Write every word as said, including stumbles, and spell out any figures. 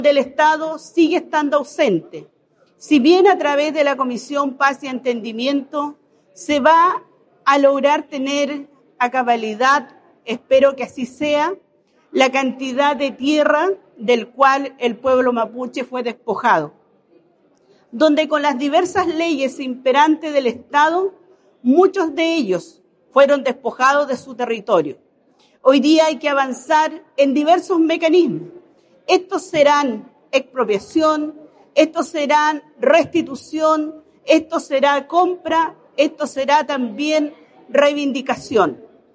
del Estado sigue estando ausente. Si bien a través de la Comisión Paz y Entendimiento se va a lograr tener a cabalidad, espero que así sea, la cantidad de tierra del cual el pueblo mapuche fue despojado, donde con las diversas leyes imperantes del Estado, muchos de ellos fueron despojados de su territorio. Hoy día hay que avanzar en diversos mecanismos. Estos serán expropiación, estos serán restitución, esto será compra, esto será también reivindicación.